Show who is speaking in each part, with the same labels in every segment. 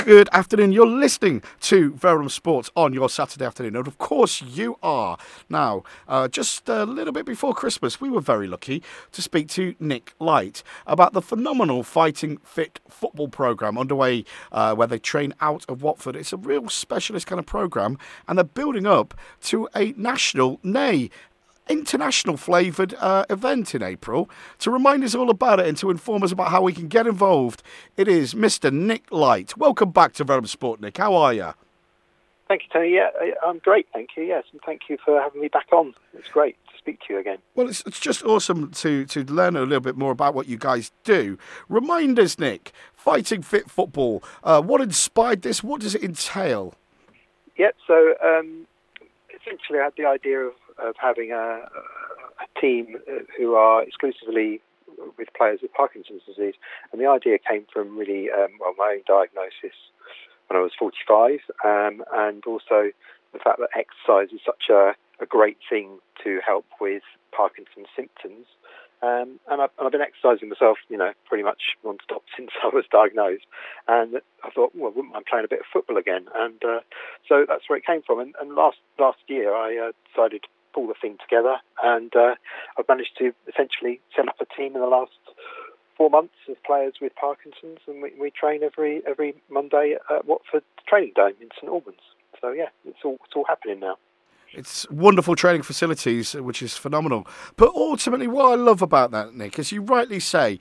Speaker 1: Good afternoon. You're listening to Verulam Sports on your Saturday afternoon. And of course, you are. Now, just a little bit before Christmas, we were very lucky to speak to Nick Light about the phenomenal Fighting Fit football programme underway where they train out of Watford. It's a real specialist kind of programme, and they're building up to a national, nay, international flavoured event in April. To remind us all about it and to inform us about how we can get involved, it is Mr. Nick Light. Welcome back to Verulam Sport, Nick. How are you?
Speaker 2: Thank you, Tony. Yeah, I'm great, thank you. Yes, and thank you for having me back on. It's great to speak to you again.
Speaker 1: Well, it's just awesome to learn a little bit more about what you guys do. Remind us, Nick, Fighting Fit Football, what inspired this? What does it entail?
Speaker 2: Yeah, so essentially I had the idea of having a team who are exclusively with players with Parkinson's disease. And the idea came from really, my own diagnosis when I was 45, and also the fact that exercise is such a great thing to help with Parkinson's symptoms. And I've been exercising myself, pretty much non-stop since I was diagnosed. And I thought, well, I wouldn't mind playing a bit of football again. And so that's where it came from. And last year I decided to pull the thing together, and I've managed to essentially set up a team in the last 4 months of players with Parkinson's, and we train every Monday at Watford Training Dome in St Albans. So yeah, it's all happening now.
Speaker 1: It's wonderful training facilities, which is phenomenal. But ultimately, what I love about that, Nick, as you rightly say,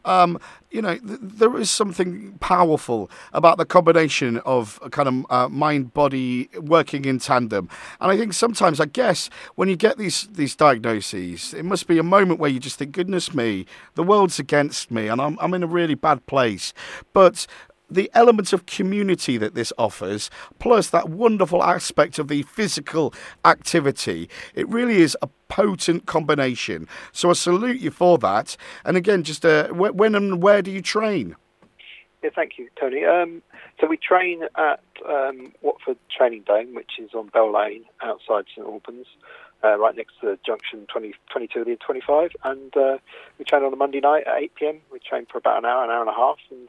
Speaker 1: there is something powerful about the combination of kind of mind-body working in tandem. And I think sometimes, I guess, when you get these diagnoses, it must be a moment where you just think, goodness me, the world's against me, and I'm in a really bad place. But the element of community that this offers, plus that wonderful aspect of the physical activity, it really is a potent combination. So I salute you for that. And again, just when and where do you train?
Speaker 2: Yeah, thank you, Tony. So we train at Watford Training Dome, which is on Bell Lane outside St Albans, right next to the junction 22 of the 25. And we train on a Monday night at 8 p.m. We train for about an hour and a half. And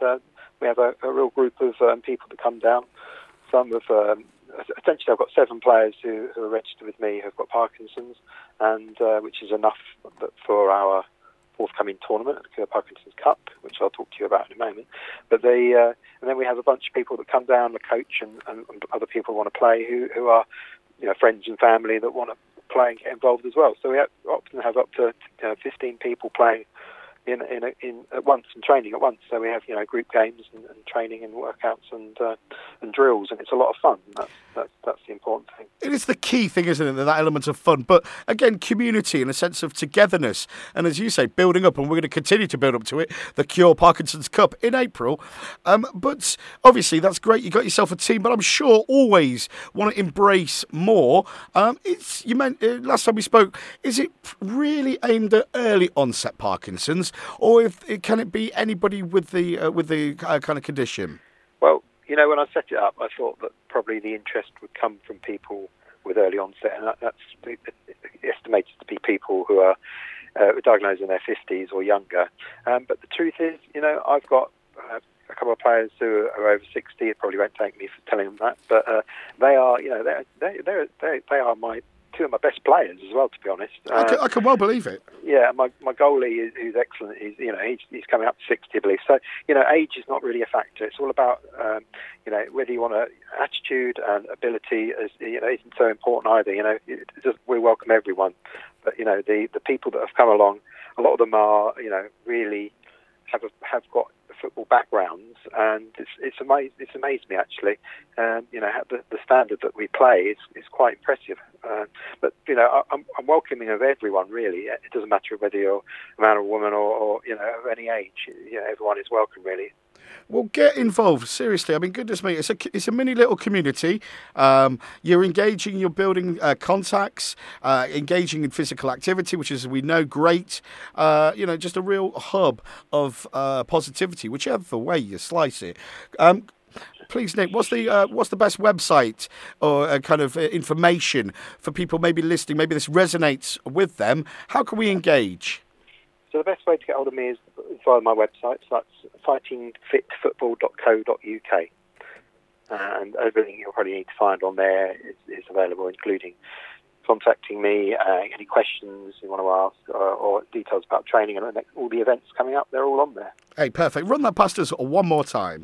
Speaker 2: we have a real group of people that come down. Some of essentially, I've got 7 players who are registered with me who've got Parkinson's, and which is enough for our forthcoming tournament, the Parkinson's Cup, which I'll talk to you about in a moment. But and then we have a bunch of people that come down, the coach and other people who want to play, who are friends and family that want to play and get involved as well. So we often have up to 15 people playing in at once and training at once. So we have group games and training and workouts and drills, and it's a lot of fun. That's the important thing.
Speaker 1: It is the key thing, isn't it? That element of fun, but again, community and a sense of togetherness, and as you say, building up, and we're going to continue to build up to it. The Cure Parkinson's Cup in April, but obviously that's great. You got yourself a team, but I'm sure always want to embrace more. You meant last time we spoke. Is it really aimed at early onset Parkinson's? Or can it be anybody with the kind of condition?
Speaker 2: Well, when I set it up, I thought that probably the interest would come from people with early onset, and that's estimated to be people who are diagnosed in their 50s or younger. But the truth is, I've got a couple of players who are over 60. It probably won't take me for telling them that, but they are, they are my 2 of my best players as well, to be honest.
Speaker 1: I can well believe it.
Speaker 2: Yeah, my goalie, who's excellent, he's coming up to 60, I believe. So, age is not really a factor. It's all about, whether you want attitude and ability isn't so important either. We welcome everyone. But, the people that have come along, a lot of them are, really have got football backgrounds, and it's amazed me actually. The standard that we play is quite impressive. But I'm welcoming of everyone really. It doesn't matter whether you're a man or a woman or of any age. Everyone is welcome really.
Speaker 1: Well, get involved, seriously. I mean, goodness me, it's a mini little community. You're engaging, you're building contacts, engaging in physical activity, which is, we know, great. Just a real hub of positivity, whichever way you slice it. Please, Nick, what's the best website or kind of information for people maybe listening? Maybe this resonates with them. How can we engage?
Speaker 2: So the best way to get hold of me is via my website. So that's fightingfitfootball.co.uk. And everything you'll probably need to find on there is available, including contacting me, any questions you want to ask, or details about training and all the events coming up. They're all on there.
Speaker 1: Hey, perfect. Run that past us one more time.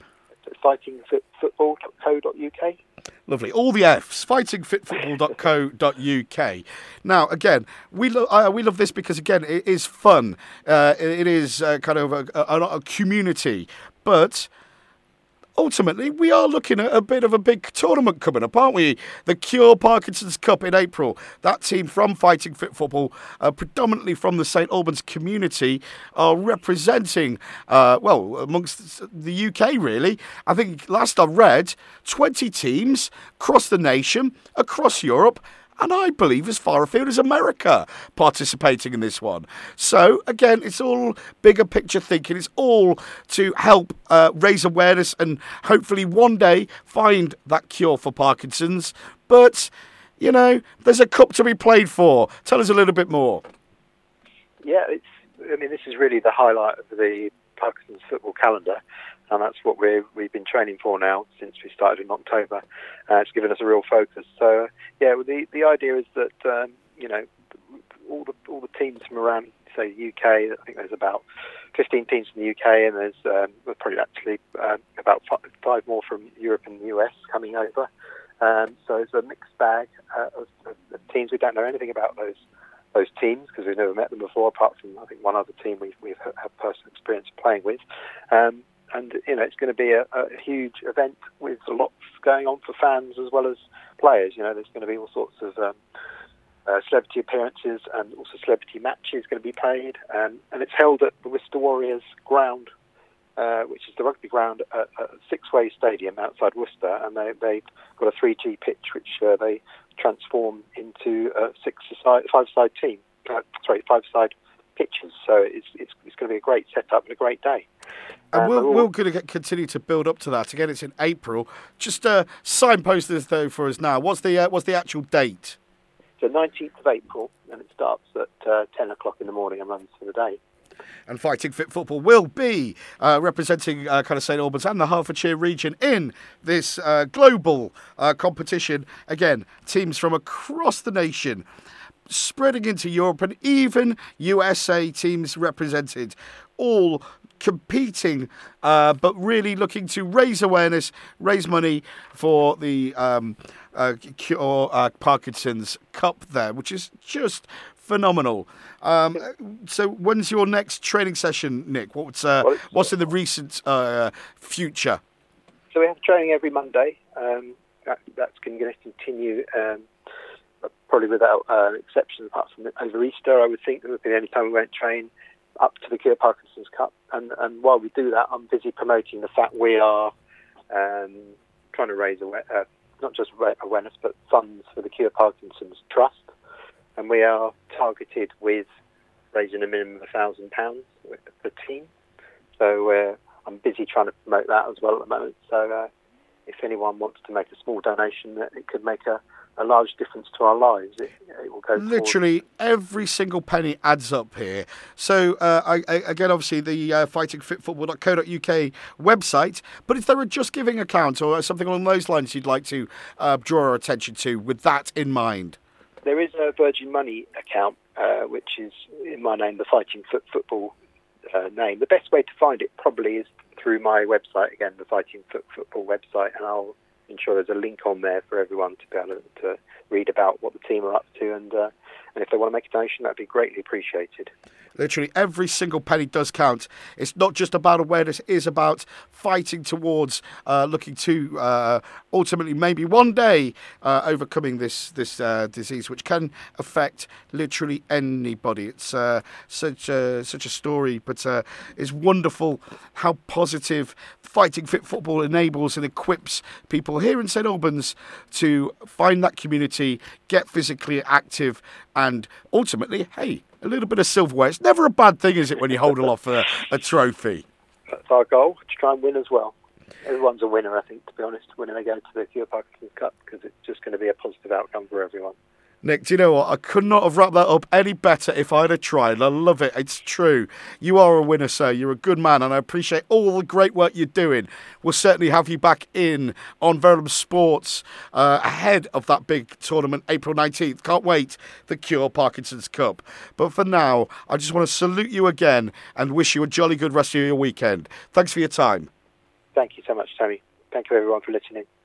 Speaker 2: Fightingfitfootball.co.uk.
Speaker 1: Lovely. All the Fs. Fightingfitfootball.co.uk. Now, again, we love this because, again, it is fun. It is kind of a community. But ultimately, we are looking at a bit of a big tournament coming up, aren't we? The Cure Parkinson's Cup in April. That team from Fighting Fit Football, predominantly from the St Albans community, are representing, amongst the UK, really. I think last I read, 20 teams across the nation, across Europe, and I believe as far afield as America participating in this one. So, again, it's all bigger picture thinking. It's all to help raise awareness and hopefully one day find that cure for Parkinson's. But, you know, there's a cup to be played for. Tell us a little bit more.
Speaker 2: Yeah, this is really the highlight of the Parkinson's football calendar. And that's what we've been training for now since we started in October. It's given us a real focus. So, the idea is that all the teams from around, say, the UK. I think there's about 15 teams from the UK, and there's probably actually about five more from Europe and the US coming over. So it's a mixed bag of teams. We don't know anything about those teams because we've never met them before, apart from I think one other team we've had personal experience playing with. And it's going to be a huge event with lots going on for fans as well as players. There's going to be all sorts of celebrity appearances and also celebrity matches going to be played. And it's held at the Worcester Warriors ground, which is the rugby ground at Sixway Stadium outside Worcester. And they've got a 3G pitch which they transform into a five-side pitches. So it's going to be a great setup and a great day.
Speaker 1: And we're going to continue to build up to that. Again, it's in April. Just signpost this though for us now. What's the actual date?
Speaker 2: So 19th of April, and it starts at 10 o'clock in the morning and runs for the day.
Speaker 1: And Fighting Fit Football will be representing kind of St Albans and the Hertfordshire region in this global competition. Again, teams from across the nation, spreading into Europe and even USA teams represented, all competing, but really looking to raise awareness, raise money for the Cure Parkinson's Cup there, which is just phenomenal. So when's your next training session, Nick? What's in the recent future?
Speaker 2: So we have training every Monday. That's going to continue probably without exception, apart from over Easter. I would think that would be the only time we won't train up to the Cure Parkinson's Cup. And while we do that, I'm busy promoting the fact we are trying to raise not just awareness, but funds for the Cure Parkinson's Trust. And we are targeted with raising a minimum of £1,000 with the team. So I'm busy trying to promote that as well at the moment. So if anyone wants to make a small donation, it could make a large difference to our lives. It will go
Speaker 1: literally
Speaker 2: forward.
Speaker 1: Every single penny adds up here. So again, obviously the fightingfitfootball.co.uk website, but if there are Just Giving account or something along those lines you'd like to draw our attention to with that in mind.
Speaker 2: There is a Virgin Money account, which is in my name, the Fighting Football name. The best way to find it probably is through my website, again, the Fighting Football website, and I'll ensure there's a link on there for everyone to be able to read about what the team are up to, and if they want to make a donation, that'd be greatly appreciated.
Speaker 1: Literally every single penny does count. It's not just about awareness, it is about fighting towards looking to ultimately maybe one day overcoming this disease, which can affect literally anybody. It's such a story, but it's wonderful how positive Fighting Fit Football enables and equips people here in St Albans to find that community, get physically active, and ultimately, hey, a little bit of silverware. It's never a bad thing, is it, when you hold aloft a trophy?
Speaker 2: That's our goal, to try and win as well. Everyone's a winner, I think, to be honest, when they go to the Cure Parkinson's Cup, because it's just going to be a positive outcome for everyone.
Speaker 1: Nick, do you know what? I could not have wrapped that up any better if I'd have tried. I love it. It's true. You are a winner, sir. You're a good man, and I appreciate all the great work you're doing. We'll certainly have you back in on Verulam Sports ahead of that big tournament, April 19th. Can't wait, the Cure Parkinson's Cup. But for now, I just want to salute you again and wish you a jolly good rest of your weekend. Thanks for your time.
Speaker 2: Thank you so much, Tony. Thank you, everyone, for listening.